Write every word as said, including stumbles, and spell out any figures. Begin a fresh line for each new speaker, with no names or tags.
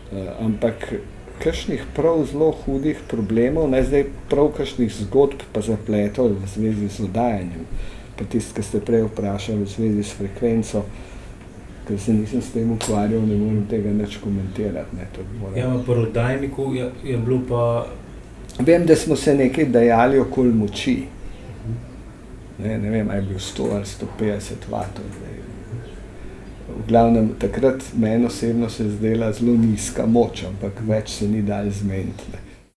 ampak kakšnih prav zelo hudih problemov, ne zdaj prav kakšnih zgodb pa zapletov v zvezi z oddajanjem, pa tisto, ki ste prej vprašali v zvezi s frekvenco, ker se nisem s tem ukvarjal, ne morem tega nič komentirati. Ne, to moram...
Ja, pri oddajniku je, je bilo pa...
Vem, da smo se nekaj dajali okoli moči. Ne, ne vem, ali je bil sto ali sto petdeset vatov. V glavnem, takrat meni osebno se je zdela zelo nizka moč, ampak več se ni dalo zmeniti.